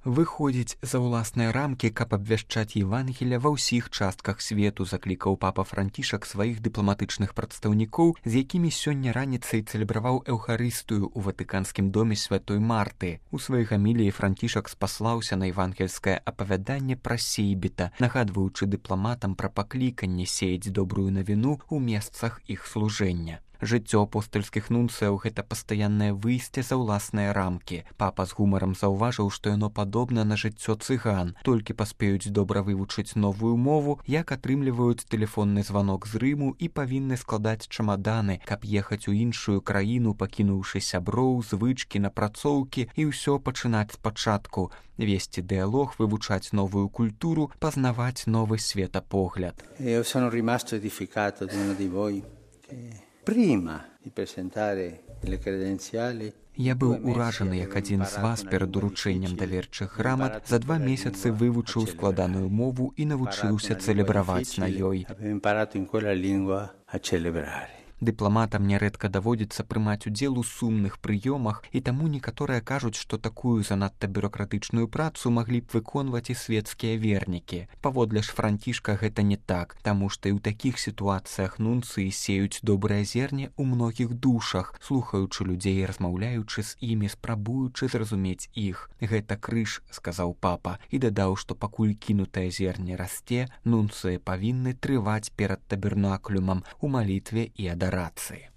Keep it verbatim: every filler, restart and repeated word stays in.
Выходзіць за ўласныя рамкі, каб абвяшчаць Евангелля ва ўсіх частках свету, заклікаў папа Францішак сваіх дыпламатычных прадстаўнікоў, з якімі сёння раніцай цэлебраваў эўхарыстыю ў Ватыканскім доме святой Марты. У сваёй гаміліі Францішак спаслаўся на евангельскае апавяданне пра сейбіта, нагадваючы дыпламатам пра пакліканне сеяць добрую навіну ў месцах іх служэння. Жыццё апостальскіх нунцыяў – гэта пастаяннае выйсце за ўласныя рамкі. Папа з гумарам заўважыў, што яно падобна на жыццё цыган. Толькі паспеюць добра вывучыць новую мову, як атрымліваюць тэлефонны званок з Рыму і павінны складаць чамаданы, каб ехаць у іншую краіну, пакінуўшы сяброў, звычкі, напрацоўкі і ўсё пачынаць спачатку. Весці дыялог, вывучаць новую культуру, пазнаваць новы светапогляд. Io sono rimasto edificato di uno di voi che prima di presentare le credenziali. Я быў уражаны, як адзін з вас перад уручэннем даверчых грамат за два месяцы вывучыў складаную мову і навучыўся цэлебраваць на ёй. Дыпламатам нярэдка даводзіцца прымаць удзел у сумных прыёмах, і таму некаторыя кажуць, што такую занадта бюрократычную працу маглі б выконваць і свецкія вернікі. Паводле ж Францішка гэта не так, таму што і ў такіх сітуацыях нунцыі сеюць добрае зерне ў многіх душах, слухаючы людзей, размаўляючы з імі, спрабуючы зразумець іх. Гэта крыж, сказаў папа, і дадаў, што пакуль кінутае зерне расце, нунцыі павінны трываць перад табернаклюмам у малітве і адарацыі.